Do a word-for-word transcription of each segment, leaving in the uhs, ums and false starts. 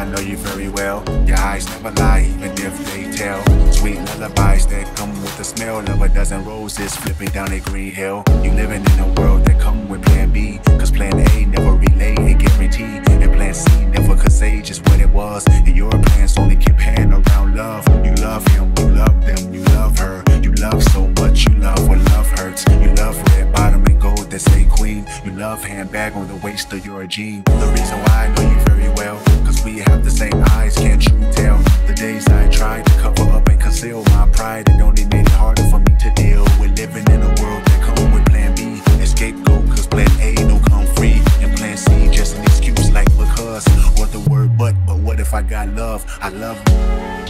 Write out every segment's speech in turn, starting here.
I know you very well. Your eyes never lie, even if they tell. Sweet lullabies that come with the smell of a dozen roses flipping down a green hill. You living in a world that come with plan B, cause plan A never relay a guarantee, and plan C never could say just what it was. And your plans only keep hand around love. You love him, you love them, you love her. You love so much, you love when love hurts. You love red bottom and gold that say queen. You love handbag on the waist of your jean. The reason why I know you very well, cause we have the same eyes, can't you tell? The days I tried to cover up and conceal my pride, it only made it harder for me to deal with living in a world that come with plan B. Escape scapegoat, cause plan A don't come free, and plan C just an excuse like because, or the word but. But what if I got love? I love you.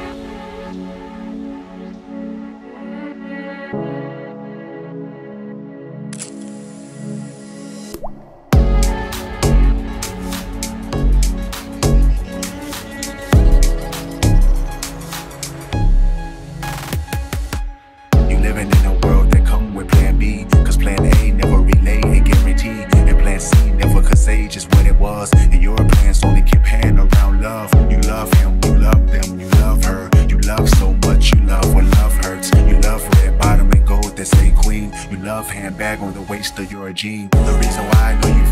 Living in a world that come with plan B, cause plan A never relay a guarantee, and plan C never could say just what it was. And your plans only keep hand around love. You love him, you love them, you love her. You love so much, you love when love hurts. You love red bottom and gold that say queen. You love handbag on the waist of your jean. The reason why I know you